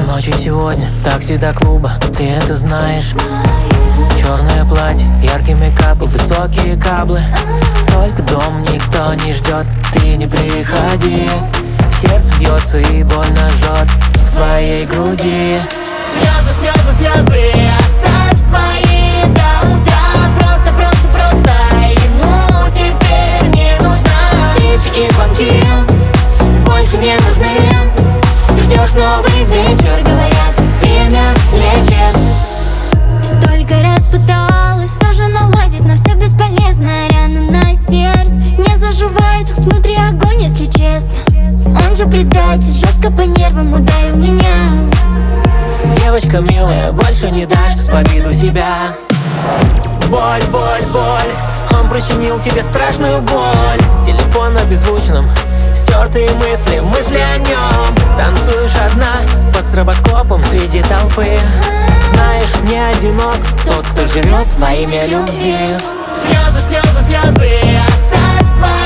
Ночью сегодня, такси до клуба, ты это знаешь. Черное платье, яркий мейкап и высокие каблы. Только дом никто не ждет, ты не приходи. Сердце бьется и больно жжет в твоей груди. Слезы, слезы, слезы, оставь свои до утра. Просто, просто, просто ему теперь не нужна. Встречи и звонки Больше не нужны. Ждешь новый вечер, говорят, время лечит. Столько раз пыталась все же наладить, но все бесполезно. Раны на сердце не заживают, внутри огонь, если честно. Он же предатель, жестко по нервам ударил меня. Девочка милая, больше не дашь побить у себя. Боль, боль, боль, он причинил тебе страшную боль. Телефон на беззвучном, стертые мысли, мысли о нем. Танцуешь одна под стробоскопом среди толпы. Знаешь, не одинок тот, кто живет во имя любви. Слезы, слезы, слезы, оставь свои